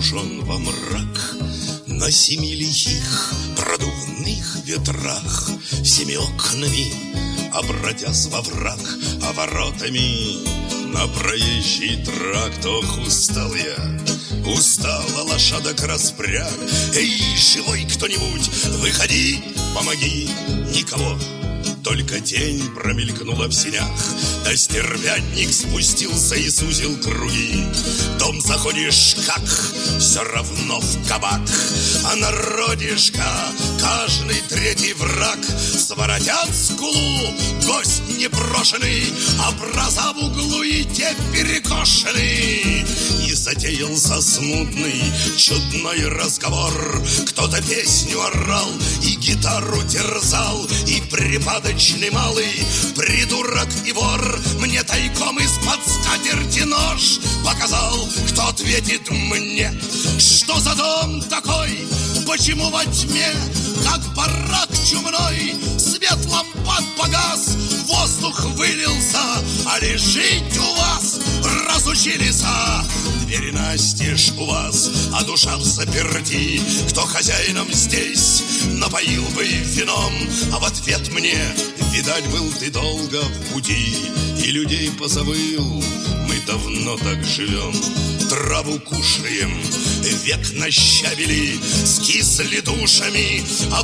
погружен во мрак. На 7 лихих продувных ветрах, 7 окнами обратясь во враг, а воротами на проезжий тракт. Ох, устал я, устала лошадок распряг. Эй, живой кто-нибудь, выходи, помоги. Никого, только тень промелькнула в сенях. Да стервятник спустился и сузил круги. В дом заходишь, как все равно в кабак. А народишка, каждый третий враг. Своротят скулу, гость непрошенный, образа в углу и те перекошены. И затеялся смутный, чудной разговор. Кто-то песню орал и гитару терзал, и припадочный малый придурок и вор мне тайком из-под скатерти нож показал. Кто ответит мне, что за дом такой? Почему во тьме, как барак чумной, свет лампад погас, воздух вылился, а лишь жить у вас разучились? Двери настежь у вас, а душа в заперти. Кто хозяином здесь напоил бы вином? А в ответ мне, видать, был ты долго в пути и людей позабыл. Мы давно так живем, траву кушаем, век нащавили, скисли душами,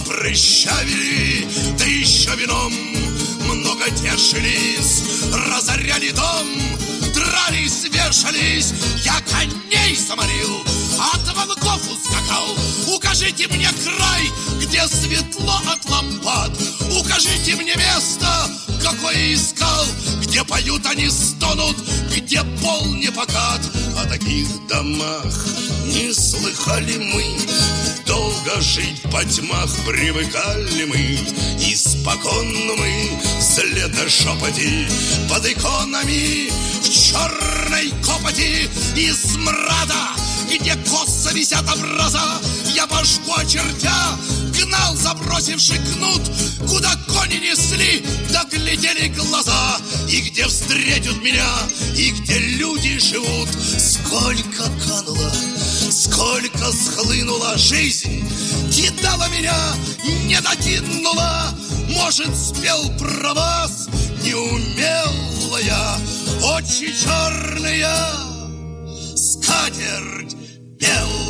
опрощавили, да еще вином много тешились, разоряли дом, дрались, вешались. Я коней заморил, от волков ускакал. Укажите мне край, где светло от лампад. Укажите мне место, какое искал, где поют они, стонут, где пол не покат. О таких домах не слыхали мы. Долго жить по тьмах привыкали мы. Испокон мы след на шепоте под иконами в черной копоти и смрада, где косо висят образа. Я башку очертя гнал, забросивший кнут, куда кони несли, да глядели глаза. И где встретят меня, и где люди живут. Сколько кануло, сколько схлынула жизнь, кидала меня, не докинула. Может, спел про вас, не умела я. Очи черные, скатерть белая.